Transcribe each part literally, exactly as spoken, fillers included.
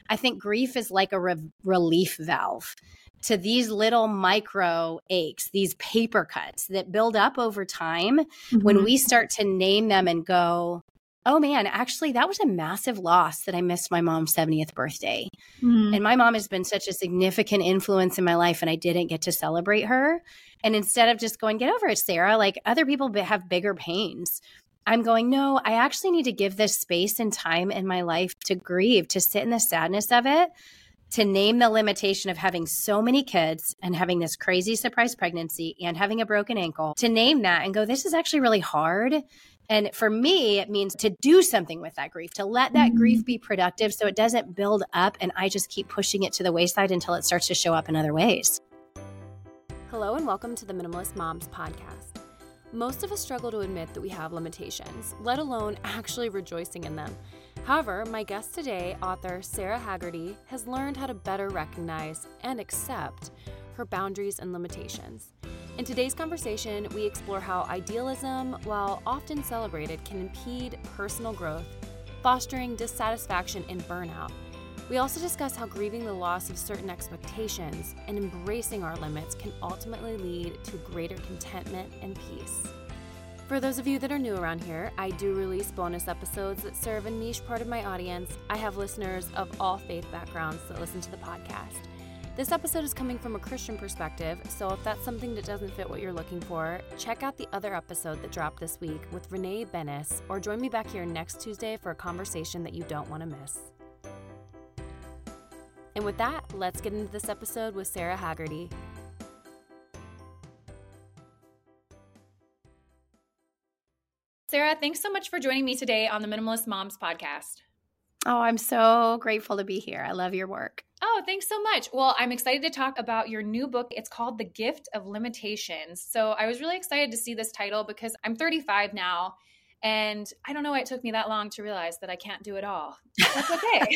I think grief is like a re- relief valve to these little micro aches, these paper cuts that build up over time. Mm-hmm. When we start to name them and go, oh man, actually that was a massive loss that I missed my mom's seventieth birthday. Mm-hmm. And my mom has been such a significant influence in my life and I didn't get to celebrate her. And instead of just going, get over it, Sarah, like other people have bigger pains. I'm going, no, I actually need to give this space and time in my life to grieve, to sit in the sadness of it, to name the limitation of having so many kids and having this crazy surprise pregnancy and having a broken ankle, to name that and go, this is actually really hard. And for me, it means to do something with that grief, to let that grief be productive so it doesn't build up and I just keep pushing it to the wayside until it starts to show up in other ways. Hello and welcome to the Minimalist Moms Podcast. Most of us struggle to admit that we have limitations, let alone actually rejoicing in them. However, my guest today, author Sarah Haggerty, has learned how to better recognize and accept her boundaries and limitations. In today's conversation, we explore how idealism, while often celebrated, can impede personal growth, fostering dissatisfaction and burnout. We also discuss how grieving the loss of certain expectations and embracing our limits can ultimately lead to greater contentment and peace. For those of you that are new around here, I do release bonus episodes that serve a niche part of my audience. I have listeners of all faith backgrounds that listen to the podcast. This episode is coming from a Christian perspective, so if that's something that doesn't fit what you're looking for, check out the other episode that dropped this week with Renee Bennis, or join me back here next Tuesday for a conversation that you don't want to miss. And with that, let's get into this episode with Sarah Haggerty. Sarah, thanks so much for joining me today on the Minimalist Moms Podcast. Oh, I'm so grateful to be here. I love your work. Oh, thanks so much. Well, I'm excited to talk about your new book. It's called The Gift of Limitations. So I was really excited to see this title because I'm thirty-five now. And I don't know why it took me that long to realize that I can't do it all. That's okay.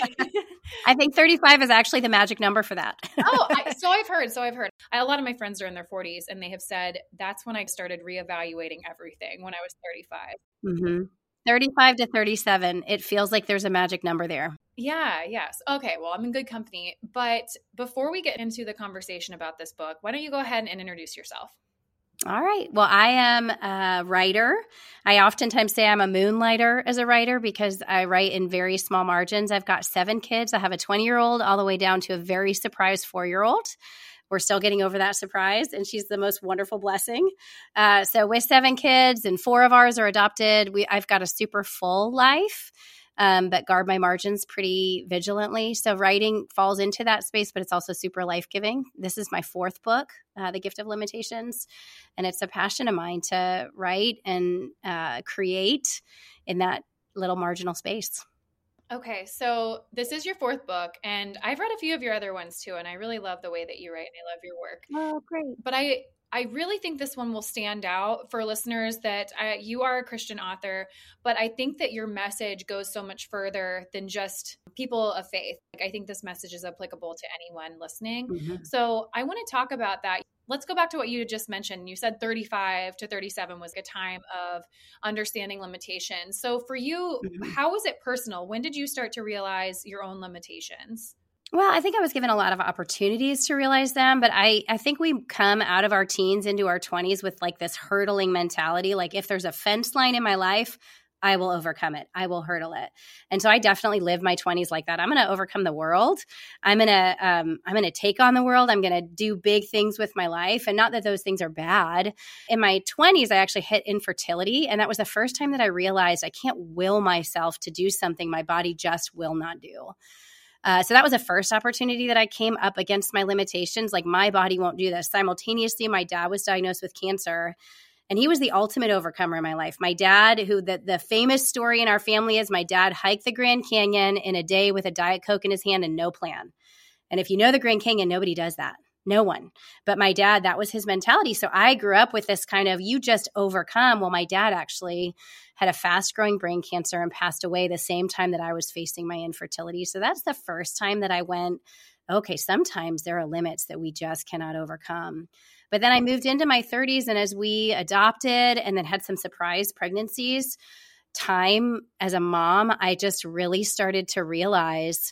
I think thirty-five is actually the magic number for that. oh, I, so I've heard. So I've heard. I, a lot of my friends are in their forties, and they have said that's when I started reevaluating everything when I was thirty-five. Mm-hmm. thirty-five to thirty-seven. It feels like there's a magic number there. Yeah, yes. Okay, well, I'm in good company. But before we get into the conversation about this book, why don't you go ahead and introduce yourself? All right. Well, I am a writer. I oftentimes say I'm a moonlighter as a writer because I write in very small margins. I've got seven kids. I have a twenty-year-old all the way down to a very surprised four-year-old. We're still getting over that surprise, and she's the most wonderful blessing. Uh, so with seven kids and four of ours are adopted, we I've got a super full life. Um, but guard my margins pretty vigilantly. So writing falls into that space, but it's also super life-giving. This is my fourth book, uh, The Gift of Limitations, and it's a passion of mine to write and uh, create in that little marginal space. Okay, so this is your fourth book, and I've read a few of your other ones too, and I really love the way that you write, and I love your work. Oh, great. But I I really think this one will stand out for listeners that uh, you are a Christian author, but I think that your message goes so much further than just people of faith. Like, I think this message is applicable to anyone listening. Mm-hmm. So I want to talk about that. Let's go back to what you just mentioned. You said thirty-five to thirty-seven was a time of understanding limitations. So for you, mm-hmm. how was it personal? When did you start to realize your own limitations? Well, I think I was given a lot of opportunities to realize them, but I, I think we come out of our teens into our twenties with like this hurdling mentality. Like if there's a fence line in my life, I will overcome it. I will hurdle it. And so I definitely lived my twenties like that. I'm going to overcome the world. I'm going to um, I'm going to take on the world. I'm going to do big things with my life. And not that those things are bad. In my twenties, I actually hit infertility. And that was the first time that I realized I can't will myself to do something my body just will not do. Uh, so that was the first opportunity that I came up against my limitations. Like my body won't do this. Simultaneously, my dad was diagnosed with cancer, and he was the ultimate overcomer in my life. My dad, who the, the famous story in our family is my dad hiked the Grand Canyon in a day with a Diet Coke in his hand and no plan. And if you know the Grand Canyon, nobody does that. No one. But my dad, that was his mentality. So I grew up with this kind of, you just overcome. Well, my dad actually had a fast growing brain cancer and passed away the same time that I was facing my infertility. So that's the first time that I went, okay, sometimes there are limits that we just cannot overcome. But then I moved into my thirties, and as we adopted and then had some surprise pregnancies, time as a mom, I just really started to realize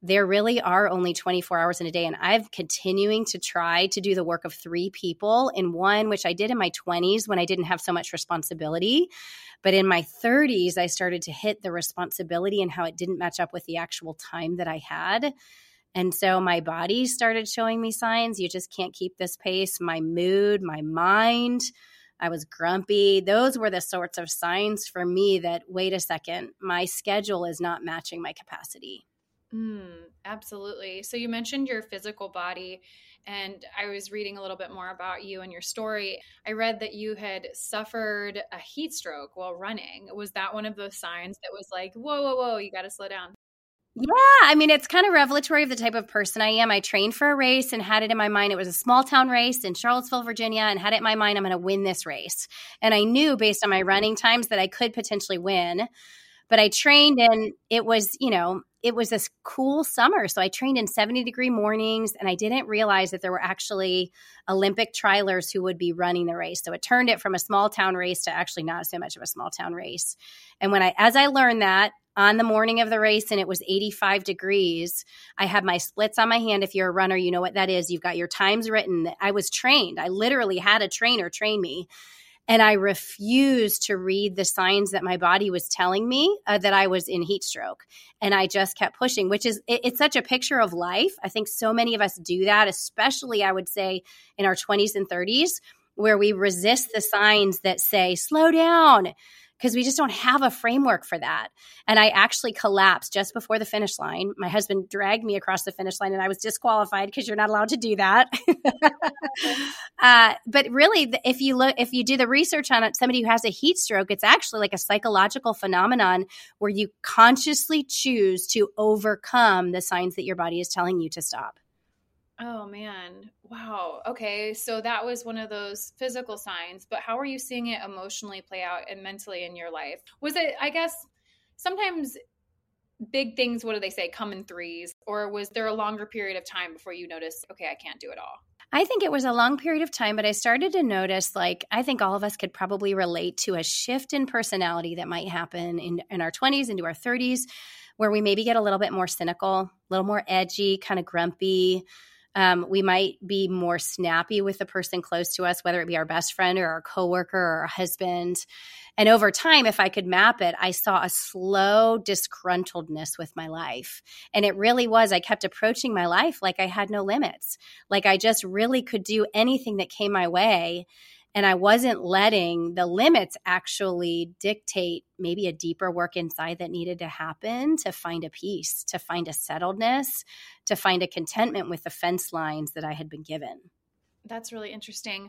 there really are only twenty-four hours in a day. And I'm continuing to try to do the work of three people in one, which I did in my twenties when I didn't have so much responsibility. But in my thirties, I started to hit the responsibility and how it didn't match up with the actual time that I had. And so my body started showing me signs. You just can't keep this pace. My mood, my mind, I was grumpy. Those were the sorts of signs for me that, wait a second, my schedule is not matching my capacity. Mm, absolutely. So you mentioned your physical body, and I was reading a little bit more about you and your story. I read that you had suffered a heat stroke while running. Was that one of those signs that was like, whoa, whoa, whoa, you got to slow down? Yeah, I mean, it's kind of revelatory of the type of person I am. I trained for a race and had it in my mind. It was a small town race in Charlottesville, Virginia, and had it in my mind, I'm going to win this race. And I knew based on my running times that I could potentially win. But I trained, and it was, you know, it was this cool summer. So I trained in seventy degree mornings, and I didn't realize that there were actually Olympic trialers who would be running the race. So it turned it from a small town race to actually not so much of a small town race. And when I, as I learned that, on the morning of the race, and it was eighty-five degrees, I had my splits on my hand. If you're a runner, you know what that is. You've got your times written. I was trained. I literally had a trainer train me. And I refused to read the signs that my body was telling me uh, that I was in heat stroke. And I just kept pushing, which is, it, it's such a picture of life. I think so many of us do that, especially I would say in our twenties and thirties, where we resist the signs that say, slow down, because we just don't have a framework for that. And I actually collapsed just before the finish line. My husband dragged me across the finish line, and I was disqualified because you're not allowed to do that. uh, but really, if you look, if you do the research on it, somebody who has a heat stroke, it's actually like a psychological phenomenon where you consciously choose to overcome the signs that your body is telling you to stop. Oh, man. Wow. Okay. So that was one of those physical signs, but how are you seeing it emotionally play out and mentally in your life? Was it, I guess, sometimes big things, what do they say, come in threes? Or was there a longer period of time before you noticed, okay, I can't do it all? I think it was a long period of time, but I started to notice, like, I think all of us could probably relate to a shift in personality that might happen in, in our twenties into our thirties, where we maybe get a little bit more cynical, a little more edgy, kind of grumpy. Um, we might be more snappy with the person close to us, whether it be our best friend or our coworker or our husband. And over time, if I could map it, I saw a slow disgruntledness with my life. And it really was, I kept approaching my life like I had no limits, like I just really could do anything that came my way. And I wasn't letting the limits actually dictate maybe a deeper work inside that needed to happen to find a peace, to find a settledness, to find a contentment with the fence lines that I had been given. That's really interesting.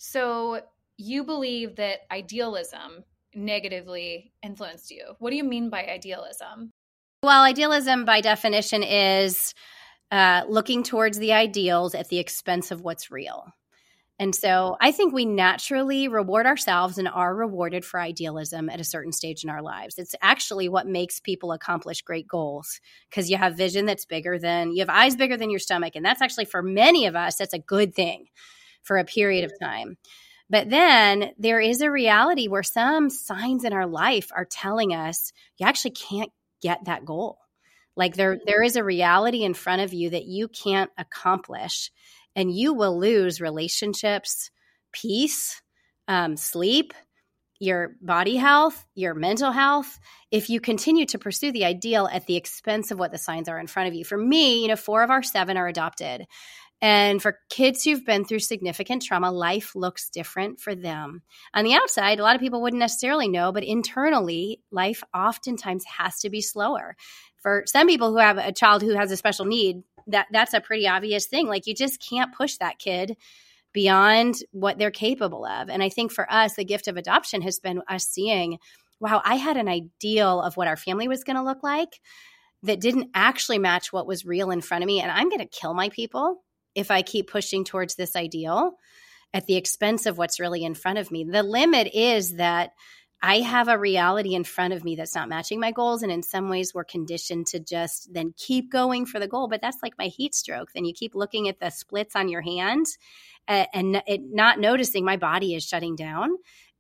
So you believe that idealism negatively influenced you. What do you mean by idealism? Well, idealism by definition is uh, looking towards the ideals at the expense of what's real. And so I think we naturally reward ourselves and are rewarded for idealism at a certain stage in our lives. It's actually what makes people accomplish great goals, because you have vision that's bigger than, you have eyes bigger than your stomach. And that's actually, for many of us, that's a good thing for a period of time. But then there is a reality where some signs in our life are telling us you actually can't get that goal. Like there, there is a reality in front of you that you can't accomplish. And you will lose relationships, peace, um, sleep, your body health, your mental health, if you continue to pursue the ideal at the expense of what the signs are in front of you. For me, you know, four of our seven are adopted. And for kids who've been through significant trauma, life looks different for them. On the outside, a lot of people wouldn't necessarily know, but internally, life oftentimes has to be slower. For some people who have a child who has a special need, that that's a pretty obvious thing. Like, you just can't push that kid beyond what they're capable of. And I think for us, the gift of adoption has been us seeing, wow, I had an ideal of what our family was going to look like that didn't actually match what was real in front of me. And I'm going to kill my people if I keep pushing towards this ideal at the expense of what's really in front of me. The limit is that I have a reality in front of me that's not matching my goals. And in some ways, we're conditioned to just then keep going for the goal. But that's like my heat stroke. Then you keep looking at the splits on your hand and, and it, not noticing my body is shutting down.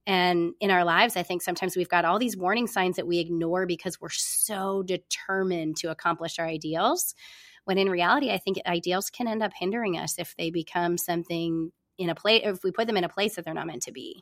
And in our lives, I think sometimes we've got all these warning signs that we ignore because we're so determined to accomplish our ideals. When in reality, I think ideals can end up hindering us if they become something in a place, if we put them in a place that they're not meant to be.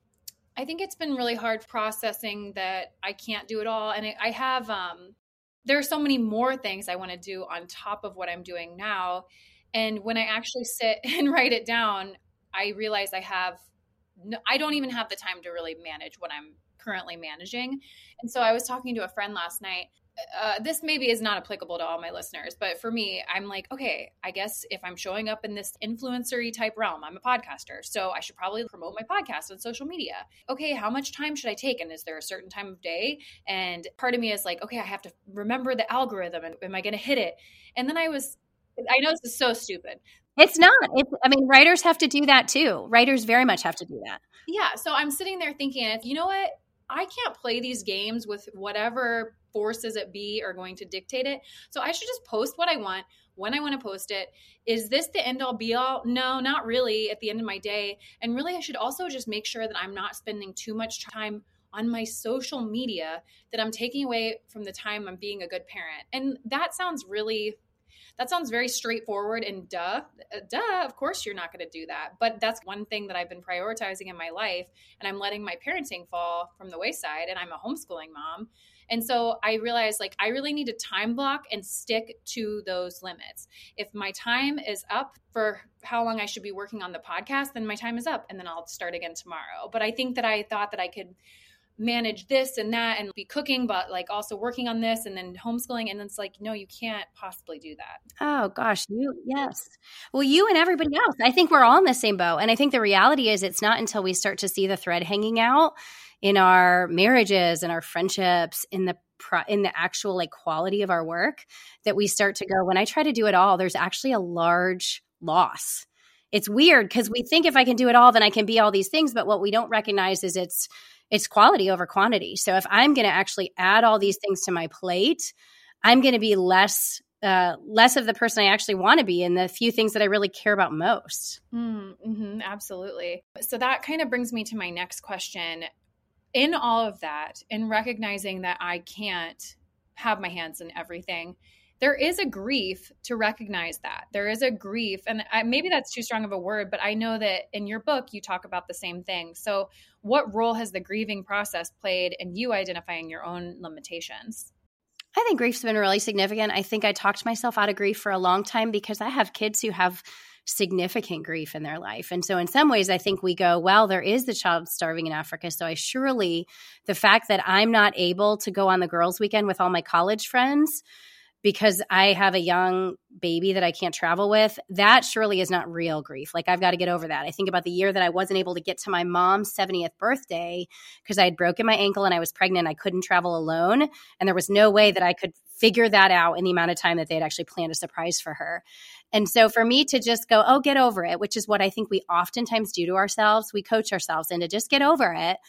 I think it's been really hard processing that I can't do it all. And I have, um, there are so many more things I want to do on top of what I'm doing now. And when I actually sit and write it down, I realize I have, no, I don't even have the time to really manage what I'm currently managing. And so I was talking to a friend last night. Uh, this maybe is not applicable to all my listeners, but for me, I'm like, okay, I guess if I'm showing up in this influencer-y type realm, I'm a podcaster, so I should probably promote my podcast on social media. Okay, how much time should I take? And is there a certain time of day? And part of me is like, okay, I have to remember the algorithm, and am I going to hit it? And then I was, I know this is so stupid. It's not. It's, I mean, writers have to do that too. Writers very much have to do that. Yeah. So I'm sitting there thinking, you know what? I can't play these games with whatever forces it be are going to dictate it. So I should just post what I want when I want to post it. Is this the end all be all? No, not really at the end of my day. And really, I should also just make sure that I'm not spending too much time on my social media, that I'm taking away from the time I'm being a good parent. And that sounds really That sounds very straightforward and duh, duh, of course you're not going to do that. But that's one thing that I've been prioritizing in my life, and I'm letting my parenting fall from the wayside, and I'm a homeschooling mom. And so I realized, like, I really need to time block and stick to those limits. If my time is up for how long I should be working on the podcast, then my time is up, and then I'll start again tomorrow. But I think that I thought that I could manage this and that and be cooking, but like also working on this and then homeschooling. And it's like, no, you can't possibly do that. Oh gosh, you, yes. Well, you and everybody else, I think we're all in the same boat. And I think the reality is it's not until we start to see the thread hanging out in our marriages and our friendships, in the pro- in the actual like quality of our work, that we start to go, when I try to do it all, there's actually a large loss. It's weird because we think if I can do it all, then I can be all these things. But what we don't recognize is it's It's quality over quantity. So if I'm going to actually add all these things to my plate, I'm going to be less uh, less of the person I actually want to be in the few things that I really care about most. Mm-hmm, absolutely. So that kind of brings me to my next question. In all of that, in recognizing that I can't have my hands in everything, there is a grief to recognize that. There is a grief, and I, maybe that's too strong of a word, but I know that in your book, you talk about the same thing. So what role has the grieving process played in you identifying your own limitations? I think grief's been really significant. I think I talked myself out of grief for a long time because I have kids who have significant grief in their life. And so in some ways, I think we go, well, there is the child starving in Africa. So I surely, the fact that I'm not able to go on the girls' weekend with all my college friends because I have a young baby that I can't travel with, that surely is not real grief. Like, I've got to get over that. I think about the year that I wasn't able to get to my mom's seventieth birthday because I had broken my ankle and I was pregnant. I couldn't travel alone. And there was no way that I could figure that out in the amount of time that they had actually planned a surprise for her. And so for me to just go, oh, get over it, which is what I think we oftentimes do to ourselves. We coach ourselves into just get over it.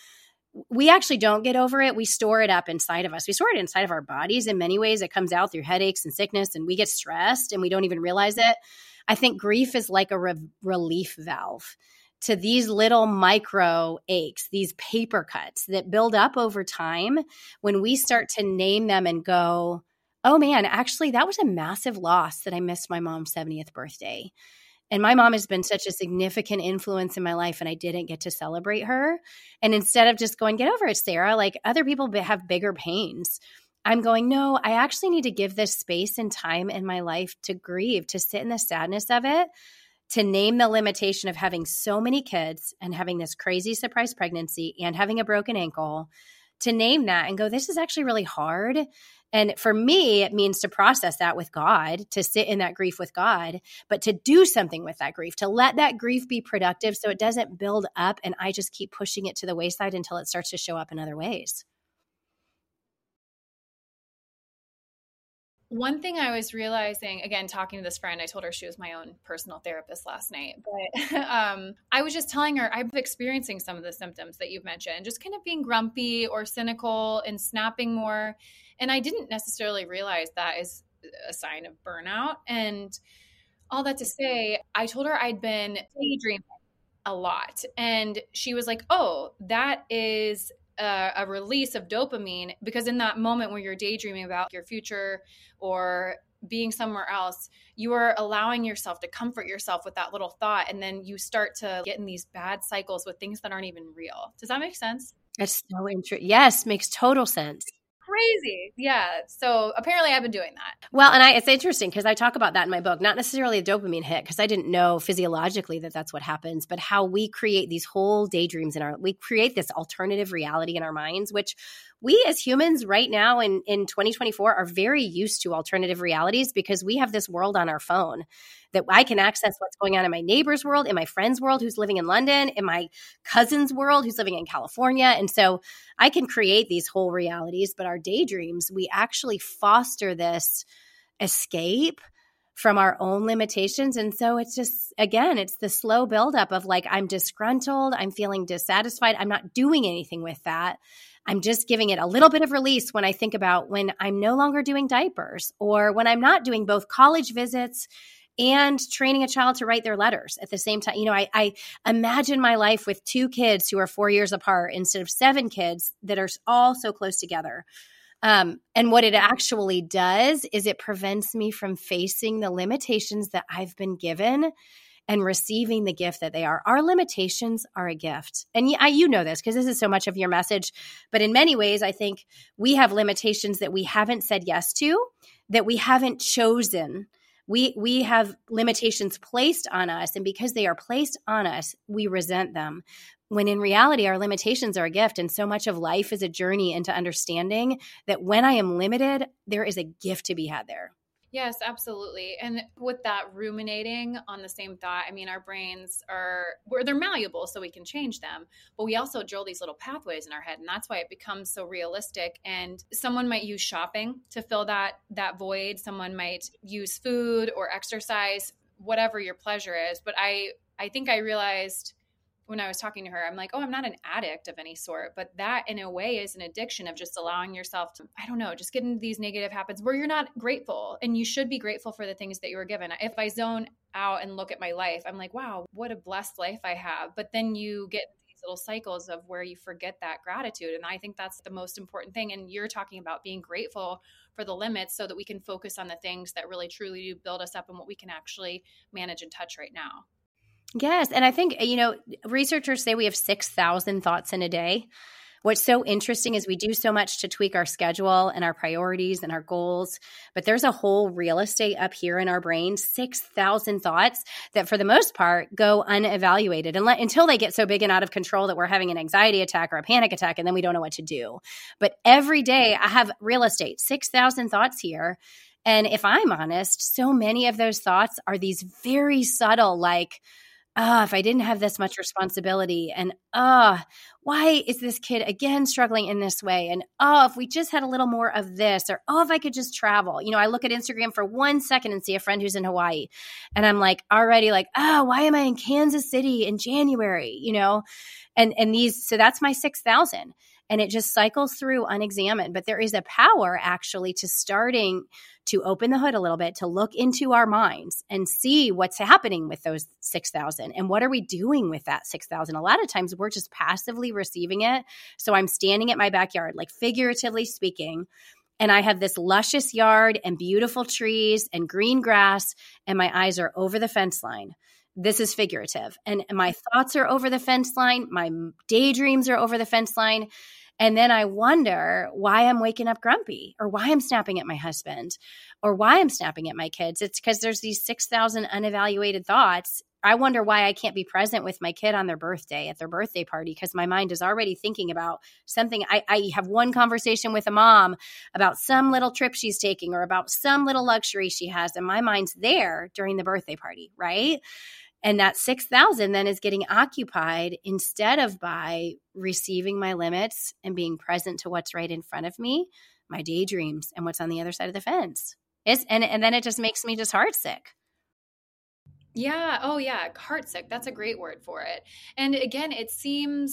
We actually don't get over it. We store it up inside of us. We store it inside of our bodies. In many ways, it comes out through headaches and sickness, and we get stressed and we don't even realize it. I think grief is like a re- relief valve to these little micro aches, these paper cuts that build up over time. When we start to name them and go, oh man, actually, that was a massive loss that I missed my mom's seventieth birthday. And my mom has been such a significant influence in my life, and I didn't get to celebrate her. And instead of just going, get over it, Sarah, like other people have bigger pains, I'm going, no, I actually need to give this space and time in my life to grieve, to sit in the sadness of it, to name the limitation of having so many kids and having this crazy surprise pregnancy and having a broken ankle, to name that and go, this is actually really hard. And for me, it means to process that with God, to sit in that grief with God, but to do something with that grief, to let that grief be productive so it doesn't build up and I just keep pushing it to the wayside until it starts to show up in other ways. One thing I was realizing, again, talking to this friend, I told her she was my own personal therapist last night, but um, I was just telling her I'm experiencing some of the symptoms that you've mentioned, just kind of being grumpy or cynical and snapping more. And I didn't necessarily realize that is a sign of burnout. And all that to say, I told her I'd been daydreaming a lot. And she was like, oh, that is a, a release of dopamine, because in that moment where you're daydreaming about your future or being somewhere else, you are allowing yourself to comfort yourself with that little thought. And then you start to get in these bad cycles with things that aren't even real. Does that make sense? That's so interesting. Yes, makes total sense. Crazy. Yeah. So apparently I've been doing that. Well, and I, it's interesting because I talk about that in my book, not necessarily a dopamine hit, because I didn't know physiologically that that's what happens, but how we create these whole daydreams in our, we create this alternative reality in our minds, which we as humans right now in, in twenty twenty-four are very used to alternative realities because we have this world on our phone that I can access what's going on in my neighbor's world, in my friend's world who's living in London, in my cousin's world who's living in California. And so I can create these whole realities, but our daydreams, we actually foster this escape from our own limitations. And so it's just, again, it's the slow buildup of like, I'm disgruntled, I'm feeling dissatisfied, I'm not doing anything with that. I'm just giving it a little bit of release when I think about when I'm no longer doing diapers or when I'm not doing both college visits and training a child to write their letters at the same time. You know, I, I imagine my life with two kids who are four years apart instead of seven kids that are all so close together. Um, and what it actually does is it prevents me from facing the limitations that I've been given and receiving the gift that they are. Our limitations are a gift. And I, you know this because this is so much of your message. But in many ways, I think we have limitations that we haven't said yes to, that we haven't chosen. We we have limitations placed on us. And because they are placed on us, we resent them. When in reality, our limitations are a gift. And so much of life is a journey into understanding that when I am limited, there is a gift to be had there. Yes, absolutely. And with that ruminating on the same thought, I mean, our brains are, where they're malleable so we can change them, but we also drill these little pathways in our head. And that's why it becomes so realistic. And someone might use shopping to fill that, that void. Someone might use food or exercise, whatever your pleasure is. But I, I think I realized when I was talking to her, I'm like, oh, I'm not an addict of any sort, but that in a way is an addiction of just allowing yourself to, I don't know, just get into these negative habits where you're not grateful, and you should be grateful for the things that you were given. If I zone out and look at my life, I'm like, wow, what a blessed life I have. But then you get these little cycles of where you forget that gratitude. And I think that's the most important thing. And you're talking about being grateful for the limits so that we can focus on the things that really truly do build us up and what we can actually manage and touch right now. Yes. And I think, you know, researchers say we have six thousand thoughts in a day. What's so interesting is we do so much to tweak our schedule and our priorities and our goals, but there's a whole real estate up here in our brain, six thousand thoughts that for the most part go unevaluated and let, until they get so big and out of control that we're having an anxiety attack or a panic attack, and then we don't know what to do. But every day I have real estate, six thousand thoughts here. And if I'm honest, so many of those thoughts are these very subtle, like, oh, if I didn't have this much responsibility, and oh, why is this kid again struggling in this way? And oh, if we just had a little more of this, or oh, if I could just travel. You know, I look at Instagram for one second and see a friend who's in Hawaii, and I'm like already like, oh, why am I in Kansas City in January? You know, and and these, so that's my six thousand. And it just cycles through unexamined. But there is a power actually to starting to open the hood a little bit, to look into our minds and see what's happening with those six thousand and what are we doing with that six thousand. A lot of times we're just passively receiving it. So I'm standing at my backyard, like figuratively speaking, and I have this luscious yard and beautiful trees and green grass, and my eyes are over the fence line. This is figurative. And my thoughts are over the fence line. My daydreams are over the fence line. And then I wonder why I'm waking up grumpy, or why I'm snapping at my husband, or why I'm snapping at my kids. It's because there's these six thousand unevaluated thoughts. I wonder why I can't be present with my kid on their birthday, at their birthday party, because my mind is already thinking about something. I, I have one conversation with a mom about some little trip she's taking or about some little luxury she has, and my mind's there during the birthday party, right? And that six thousand then is getting occupied instead of by receiving my limits and being present to what's right in front of me, my daydreams, and what's on the other side of the fence. It's, and, and then it just makes me just heartsick. Yeah. Oh, yeah. Heartsick. That's a great word for it. And again, it seems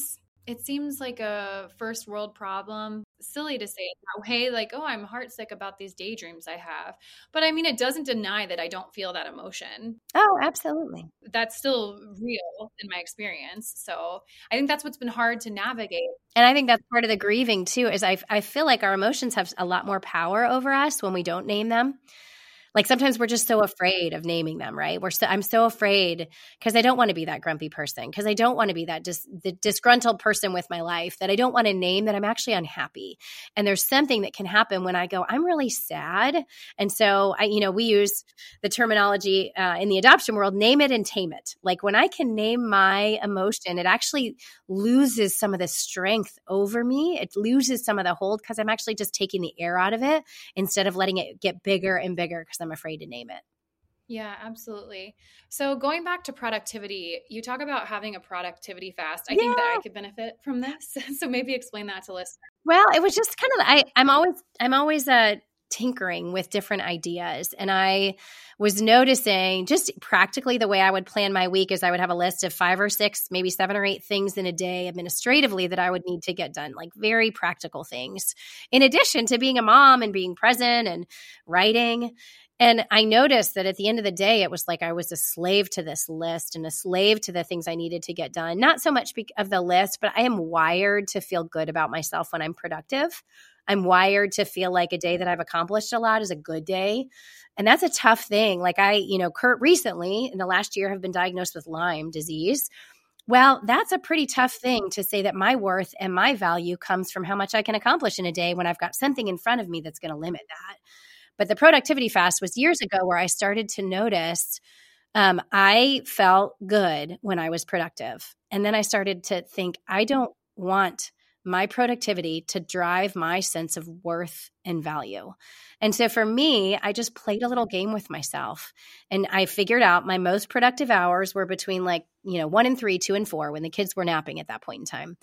it seems like a first world problem. Silly to say it that way, like, oh, I'm heartsick about these daydreams I have. But I mean, it doesn't deny that I don't feel that emotion. Oh, absolutely. That's still real in my experience. So I think that's what's been hard to navigate. And I think that's part of the grieving too, is I, I feel like our emotions have a lot more power over us when we don't name them. Like sometimes we're just so afraid of naming them, right? We're so, I'm so afraid because I don't want to be that grumpy person, because I don't want to be that dis, the disgruntled person with my life, that I don't want to name that I'm actually unhappy. And there's something that can happen when I go, I'm really sad. And so I, you know, we use the terminology uh, in the adoption world, name it and tame it. Like when I can name my emotion, it actually loses some of the strength over me. It loses some of the hold because I'm actually just taking the air out of it instead of letting it get bigger and bigger because I'm afraid to name it. Yeah, absolutely. So going back to productivity, you talk about having a productivity fast. I Yeah. think that I could benefit from this. So maybe explain that to listeners. Well, it was just kind of, I, I'm always, I'm always uh, tinkering with different ideas. And I was noticing just practically the way I would plan my week is I would have a list of five or six, maybe seven or eight things in a day administratively that I would need to get done, like very practical things, in addition to being a mom and being present and writing. And I noticed that at the end of the day, it was like I was a slave to this list and a slave to the things I needed to get done. Not so much of the list, but I am wired to feel good about myself when I'm productive. I'm wired to feel like a day that I've accomplished a lot is a good day. And that's a tough thing. Like I, you know, Kurt recently in the last year have been diagnosed with Lyme disease. Well, that's a pretty tough thing to say that my worth and my value comes from how much I can accomplish in a day when I've got something in front of me that's going to limit that. But the productivity fast was years ago where I started to notice um, I felt good when I was productive. And then I started to think, I don't want my productivity to drive my sense of worth and value. And so for me, I just played a little game with myself. And I figured out my most productive hours were between like, you know, one and three, two and four when the kids were napping at that point in time.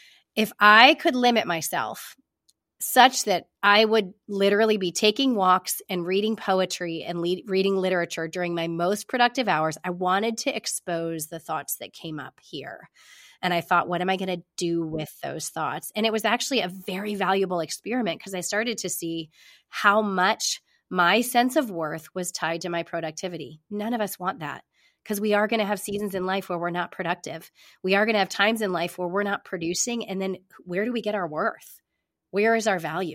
If I could limit myself such that I would literally be taking walks and reading poetry and le- reading literature during my most productive hours, I wanted to expose the thoughts that came up here. And I thought, what am I going to do with those thoughts? And it was actually a very valuable experiment because I started to see how much my sense of worth was tied to my productivity. None of us want that because we are going to have seasons in life where we're not productive. We are going to have times in life where we're not producing. And then where do we get our worth? Where is our value?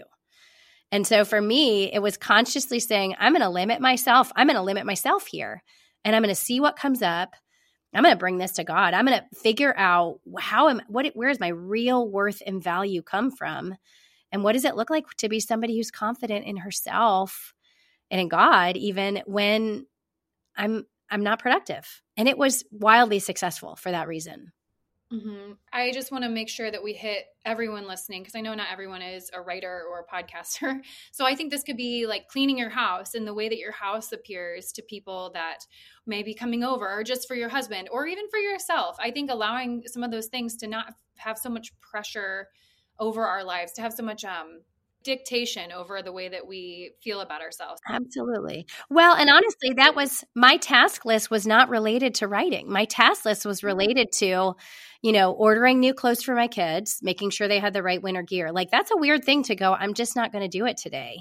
And so for me, it was consciously saying, I'm going to limit myself. I'm going to limit myself here. And I'm going to see what comes up. I'm going to bring this to God. I'm going to figure out how am what where is my real worth and value come from? And what does it look like to be somebody who's confident in herself and in God, even when I'm I'm not productive? And it was wildly successful for that reason. Mm-hmm. I just want to make sure that we hit everyone listening because I know not everyone is a writer or a podcaster. So I think this could be like cleaning your house and the way that your house appears to people that may be coming over or just for your husband or even for yourself. I think allowing some of those things to not have so much pressure over our lives, to have so much um, dictation over the way that we feel about ourselves. Absolutely. Well, and honestly, that was my task list was not related to writing. My task list was related to, you know, ordering new clothes for my kids, making sure they had the right winter gear. Like that's a weird thing to go, I'm just not going to do it today.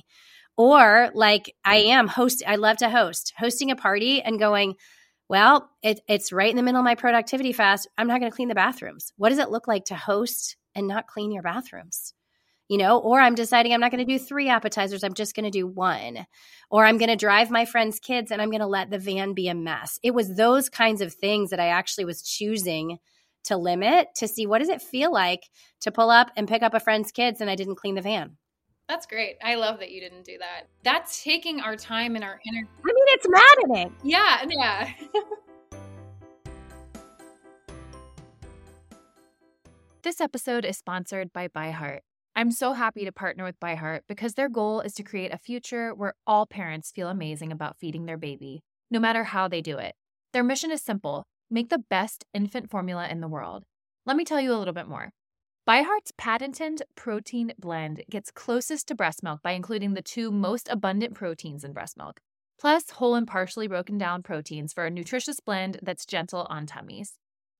Or like I am host, I love to host, hosting a party and going, well, it, it's right in the middle of my productivity fast. I'm not going to clean the bathrooms. What does it look like to host and not clean your bathrooms? You know, or I'm deciding I'm not going to do three appetizers. I'm just going to do one. Or I'm going to drive my friend's kids and I'm going to let the van be a mess. It was those kinds of things that I actually was choosing to limit to see what does it feel like to pull up and pick up a friend's kids and I didn't clean the van. That's great. I love that you didn't do that. That's taking our time and our energy. I mean, it's maddening. Yeah, yeah. This episode is sponsored by ByHeart. I'm so happy to partner with ByHeart because their goal is to create a future where all parents feel amazing about feeding their baby, no matter how they do it. Their mission is simple: make the best infant formula in the world. Let me tell you a little bit more. ByHeart's patented protein blend gets closest to breast milk by including the two most abundant proteins in breast milk, plus whole and partially broken down proteins for a nutritious blend that's gentle on tummies.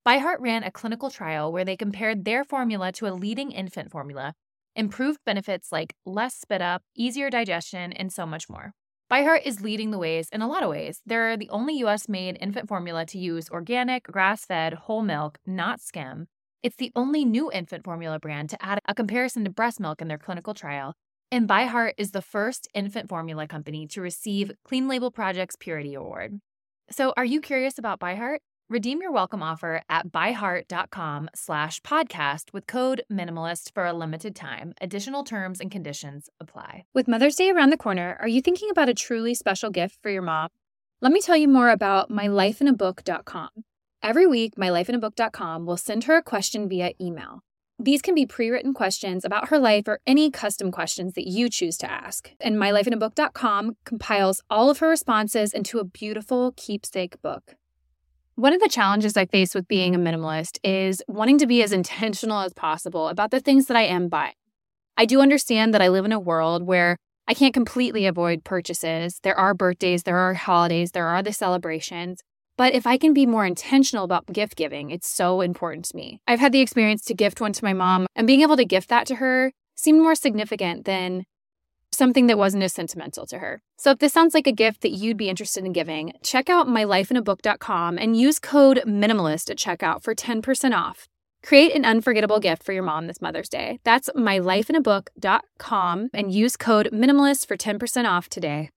ByHeart ran a clinical trial where they compared their formula to a leading infant formula, improved benefits like less spit up, easier digestion, and so much more. ByHeart is leading the ways in a lot of ways. They're the only U S-made infant formula to use organic, grass-fed, whole milk, not skim. It's the only new infant formula brand to add a comparison to breast milk in their clinical trial. And ByHeart is the first infant formula company to receive Clean Label Project's Purity Award. So are you curious about ByHeart? Redeem your welcome offer at byheart.com slash podcast with code MINIMALIST for a limited time. Additional terms and conditions apply. With Mother's Day around the corner, are you thinking about a truly special gift for your mom? Let me tell you more about my life in a book dot com. Every week, my life in a book dot com will send her a question via email. These can be pre-written questions about her life or any custom questions that you choose to ask. And my life in a book dot com compiles all of her responses into a beautiful keepsake book. One of the challenges I face with being a minimalist is wanting to be as intentional as possible about the things that I am buying. I do understand that I live in a world where I can't completely avoid purchases. There are birthdays, there are holidays, there are the celebrations. But if I can be more intentional about gift giving, it's so important to me. I've had the experience to gift one to my mom, and being able to gift that to her seemed more significant than something that wasn't as sentimental to her. So if this sounds like a gift that you'd be interested in giving, check out my life in a book dot com and use code MINIMALIST at checkout for ten percent off. Create an unforgettable gift for your mom this Mother's Day. That's my life in a book dot com and use code MINIMALIST for ten percent off today.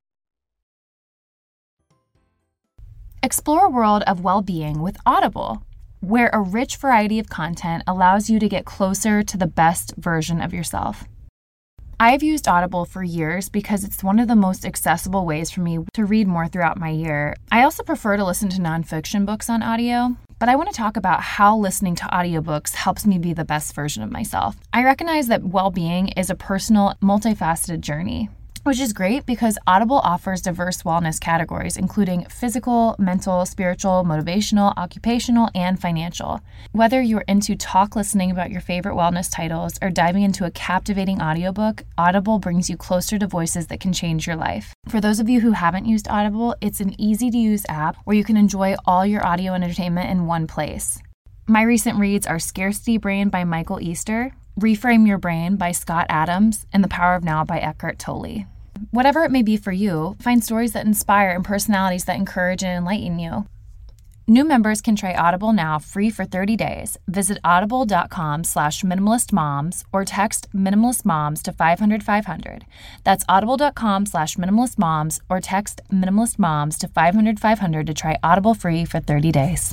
Explore a world of well-being with Audible, where a rich variety of content allows you to get closer to the best version of yourself. I've used Audible for years because it's one of the most accessible ways for me to read more throughout my year. I also prefer to listen to nonfiction books on audio, but I want to talk about how listening to audiobooks helps me be the best version of myself. I recognize that well-being is a personal, multifaceted journey, which is great because Audible offers diverse wellness categories, including physical, mental, spiritual, motivational, occupational, and financial. Whether you're into talk listening about your favorite wellness titles or diving into a captivating audiobook, Audible brings you closer to voices that can change your life. For those of you who haven't used Audible, it's an easy-to-use app where you can enjoy all your audio entertainment in one place. My recent reads are Scarcity Brain by Michael Easter, Reframe Your Brain by Scott Adams, and The Power of Now by Eckhart Tolle. Whatever it may be for you, find stories that inspire and personalities that encourage and enlighten you. New members can try Audible now free for thirty days. Visit audible.com slash minimalistmoms or text minimalistmoms to five hundred five hundred. That's audible.com slash minimalistmoms or text minimalistmoms to five hundred five hundred to try Audible free for thirty days.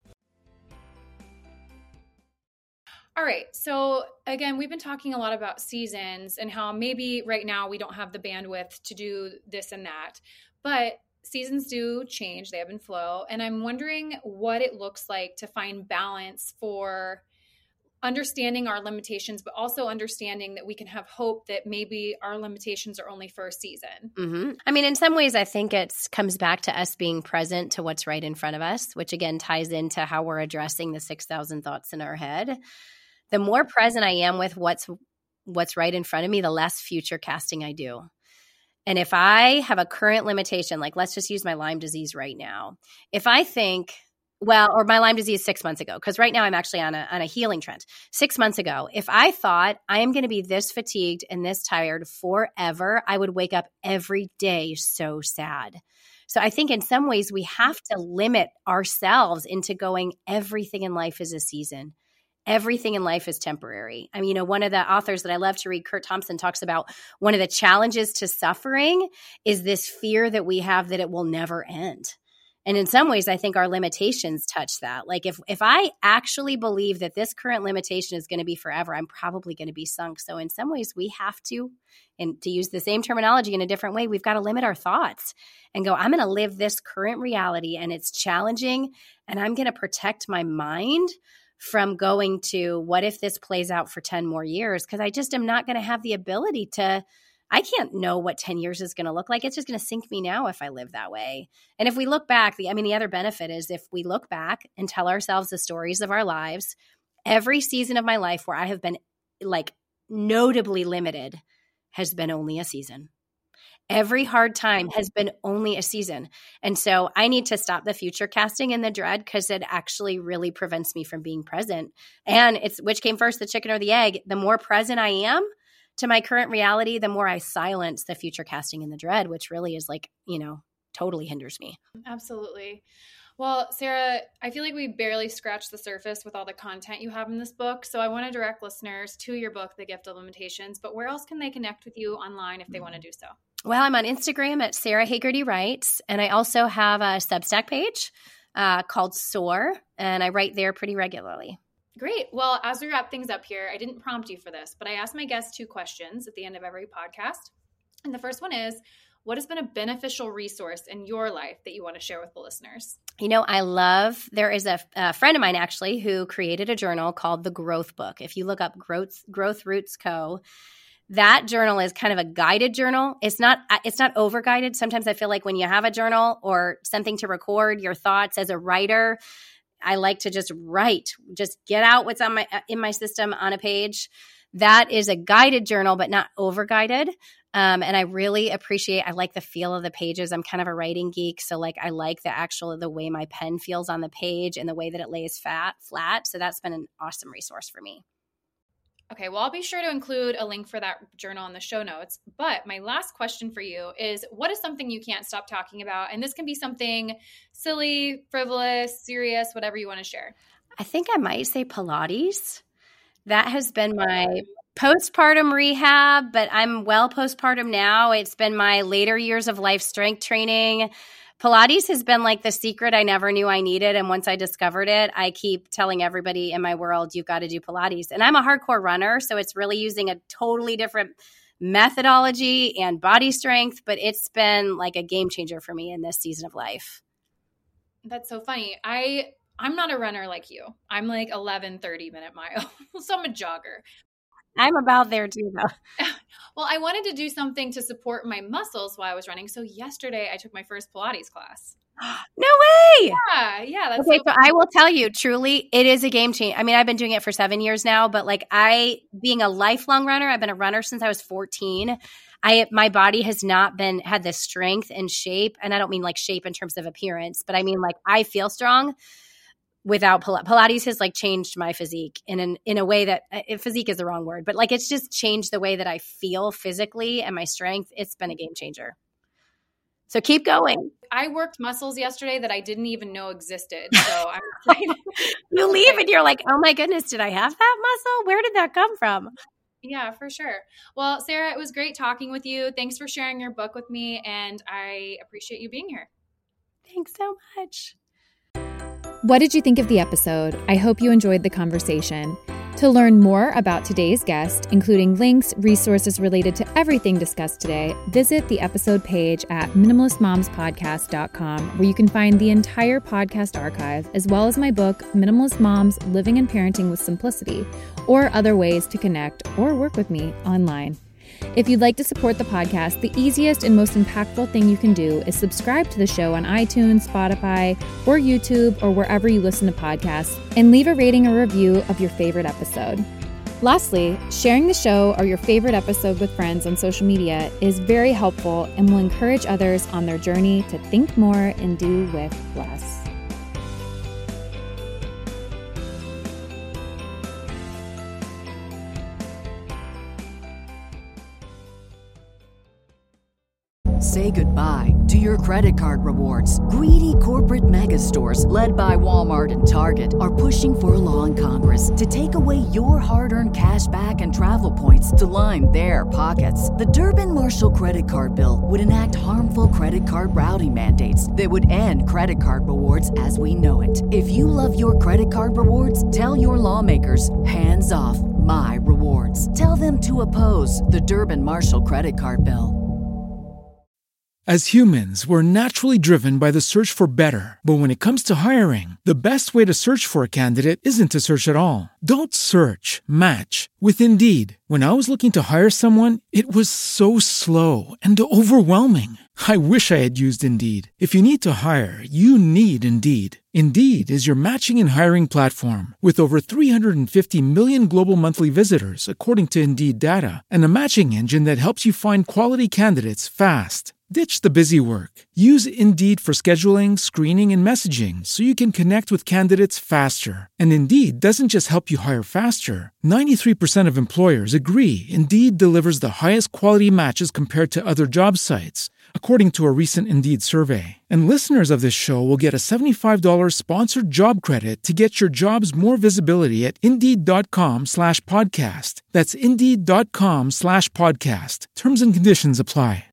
All right. So again, we've been talking a lot about seasons and how maybe right now we don't have the bandwidth to do this and that, but seasons do change. They ebb and flow. And I'm wondering what it looks like to find balance for understanding our limitations, but also understanding that we can have hope that maybe our limitations are only for a season. Mm-hmm. I mean, in some ways, I think it comes back to us being present to what's right in front of us, which again ties into how we're addressing the six thousand thoughts in our head. The more present I am with what's what's right in front of me, the less future casting I do. And if I have a current limitation, like let's just use my Lyme disease right now. If I think, well, or my Lyme disease six months ago, because right now I'm actually on a, on a healing trend. Six months ago, if I thought I am going to be this fatigued and this tired forever, I would wake up every day so sad. So I think in some ways we have to limit ourselves into going, everything in life is a season. Everything in life is temporary. I mean, you know, one of the authors that I love to read, Kurt Thompson, talks about one of the challenges to suffering is this fear that we have that it will never end. And in some ways, I think our limitations touch that. Like if if I actually believe that this current limitation is going to be forever, I'm probably going to be sunk. So in some ways, we have to, and to use the same terminology in a different way, we've got to limit our thoughts and go, I'm going to live this current reality and it's challenging and I'm going to protect my mind from going to what if this plays out for ten more years? Because I just am not going to have the ability to, I can't know what ten years is going to look like. It's just going to sink me now if I live that way. And if we look back, the, I mean, the other benefit is if we look back and tell ourselves the stories of our lives, every season of my life where I have been like notably limited has been only a season. Every hard time has been only a season. And so I need to stop the future casting and the dread because it actually really prevents me from being present. And it's which came first, the chicken or the egg? The more present I am to my current reality, the more I silence the future casting and the dread, which really is like, you know, totally hinders me. Absolutely. Well, Sarah, I feel like we barely scratched the surface with all the content you have in this book. So I want to direct listeners to your book, The Gift of Limitations, but where else can they connect with you online if they want to do so? Well, I'm on Instagram at Sarah Hagerty Writes, and I also have a Substack page uh, called Soar, and I write there pretty regularly. Great. Well, as we wrap things up here, I didn't prompt you for this, but I ask my guests two questions at the end of every podcast. And the first one is, what has been a beneficial resource in your life that you want to share with the listeners? You know, I love, there is a, a friend of mine actually who created a journal called The Growth Book. If you look up Growth, Growth Roots Co., that journal is kind of a guided journal. It's not, it's not over guided. Sometimes I feel like when you have a journal or something to record your thoughts as a writer, I like to just write, just get out what's on my, in my system on a page. That is a guided journal, but not over guided. Um, and I really appreciate, I like the feel of the pages. I'm kind of a writing geek. So like, I like the actual, the way my pen feels on the page and the way that it lays fat, flat. So that's been an awesome resource for me. Okay, well, I'll be sure to include a link for that journal in the show notes. But my last question for you is, what is something you can't stop talking about? And this can be something silly, frivolous, serious, whatever you want to share. I think I might say Pilates. That has been my postpartum rehab, but I'm well postpartum now. It's been my later years of life strength training. Pilates has been like the secret I never knew I needed. And once I discovered it, I keep telling everybody in my world, you've got to do Pilates. And I'm a hardcore runner, so it's really using a totally different methodology and body strength, but it's been like a game changer for me in this season of life. That's so funny. I, I'm not a runner like you. I'm like eleven, thirty minute mile. So I'm a jogger. I'm about there too, though. Well, I wanted to do something to support my muscles while I was running. So yesterday I took my first Pilates class. No way. Yeah. Yeah. That's okay. so, so I will tell you, truly, it is a game changer. I mean, I've been doing it for seven years now, but like I, being a lifelong runner, I've been a runner since I was fourteen. I, my body has not been, had the strength and shape. And I don't mean like shape in terms of appearance, but I mean like I feel strong without Pilates. Pilates has like changed my physique in an, in a way that uh, physique is the wrong word, but like it's just changed the way that I feel physically and my strength. It's been a game changer. So keep going. I worked muscles yesterday that I didn't even know existed. So I'm excited. You leave and you're like, oh my goodness, did I have that muscle? Where did that come from? Yeah, for sure. Well, Sarah, it was great talking with you. Thanks for sharing your book with me. And I appreciate you being here. Thanks so much. What did you think of the episode? I hope you enjoyed the conversation. To learn more about today's guest, including links, resources related to everything discussed today, visit the episode page at minimalist moms podcast dot com, where you can find the entire podcast archive, as well as my book, Minimalist Moms, Living and Parenting with Simplicity, or other ways to connect or work with me online. If you'd like to support the podcast, the easiest and most impactful thing you can do is subscribe to the show on iTunes, Spotify, or YouTube, or wherever you listen to podcasts, and leave a rating or review of your favorite episode. Lastly, sharing the show or your favorite episode with friends on social media is very helpful and will encourage others on their journey to think more and do with less. Say goodbye to your credit card rewards. Greedy corporate mega stores, led by Walmart and Target, are pushing for a law in Congress to take away your hard-earned cash back and travel points to line their pockets. The Durbin-Marshall credit card bill would enact harmful credit card routing mandates that would end credit card rewards as we know it. If you love your credit card rewards, tell your lawmakers, hands off my rewards. Tell them to oppose the Durbin-Marshall credit card bill. As humans, we're naturally driven by the search for better. But when it comes to hiring, the best way to search for a candidate isn't to search at all. Don't search, match with Indeed. When I was looking to hire someone, it was so slow and overwhelming. I wish I had used Indeed. If you need to hire, you need Indeed. Indeed is your matching and hiring platform with over three hundred fifty million global monthly visitors, according to Indeed data, and a matching engine that helps you find quality candidates fast. Ditch the busy work. Use Indeed for scheduling, screening, and messaging so you can connect with candidates faster. And Indeed doesn't just help you hire faster. ninety-three percent of employers agree Indeed delivers the highest quality matches compared to other job sites, according to a recent Indeed survey. And listeners of this show will get a seventy-five dollars sponsored job credit to get your jobs more visibility at Indeed.com slash podcast. That's Indeed.com slash podcast. Terms and conditions apply.